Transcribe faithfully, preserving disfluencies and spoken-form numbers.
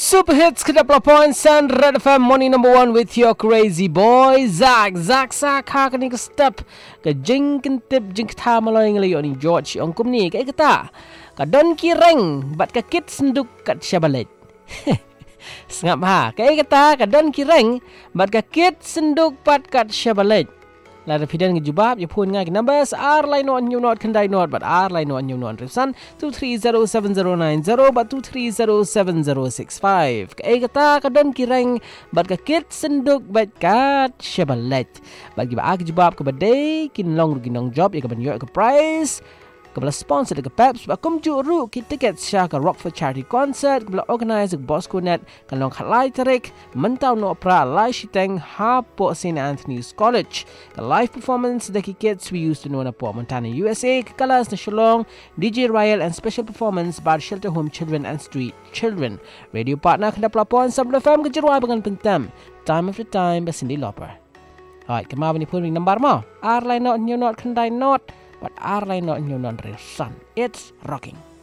Super hits ke dua puluh point Sun Red F M morning number one with your crazy boy Zak Zak Zak ha kini ke step ke jing kentip jing kata maloi ngelayo ni George ongkum ni ke kata ka don kireng bat ka kit senduk kat syabalet. Sengap ha ke kata ka don kireng bat ka kit senduk pat kat syabalet. La repeaten ke jubab you pun ngai numbers r line not new not kendai not but r line not new not resan two three zero seven zero nine zero but two three zero seven zero six five ke kata ka don kireng bat ka kit senduk bat kat syabalet. Bagi ba ak jubab ke badai kin long ginong job ya ke ban yo ke prize Kebala sponsor ke Peps bakum juru ki tiket syah ke Rockford Charity Concert kebala organize ke Bosco Net kan long khalai tarik mentau no opera lai shiteng ha po Saint Anthony's College ke live performance the kids we used to know na po Montana U S A ke kalas na Shillong D J Royal and special performance bar shelter home children and street children radio partner kena pelapon Sabla F M ke jeruai dengan pentam time after time basindi loper. Alright, kemar ni pun number mo R line not new not kendai not but our line not new non sun. It's rocking.